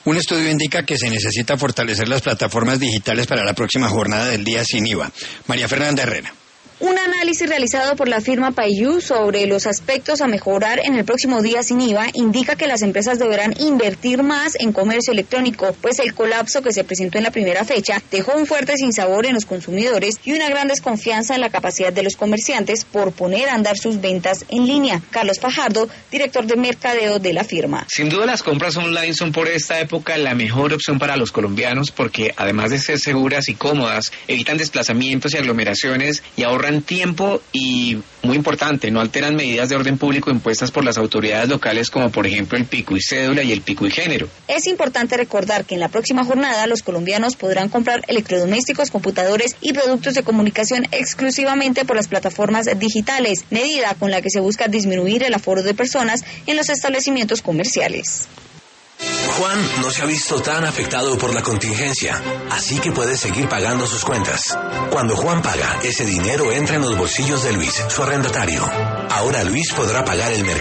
Un estudio indica que se necesita fortalecer las plataformas digitales para la próxima jornada del día sin IVA. María Fernanda Herrera. Un análisis realizado por la firma Payú sobre los aspectos a mejorar en el próximo día sin IVA indica que las empresas deberán invertir más en comercio electrónico, pues el colapso que se presentó en la primera fecha dejó un fuerte sinsabor en los consumidores y una gran desconfianza en la capacidad de los comerciantes por poner a andar sus ventas en línea. Carlos Fajardo, director de mercadeo de la firma. Sin duda las compras online son por esta época la mejor opción para los colombianos porque además de ser seguras y cómodas, evitan desplazamientos y aglomeraciones y ahorran tiempo y, muy importante, no alteran medidas de orden público impuestas por las autoridades locales como por ejemplo el pico y cédula y el pico y género. Es importante recordar que en la próxima jornada los colombianos podrán comprar electrodomésticos, computadores y productos de comunicación exclusivamente por las plataformas digitales, medida con la que se busca disminuir el aforo de personas en los establecimientos comerciales. Juan no se ha visto tan afectado por la contingencia, así que puede seguir pagando sus cuentas. Cuando Juan paga, ese dinero entra en los bolsillos de Luis, su arrendatario. Ahora Luis podrá pagar el mercado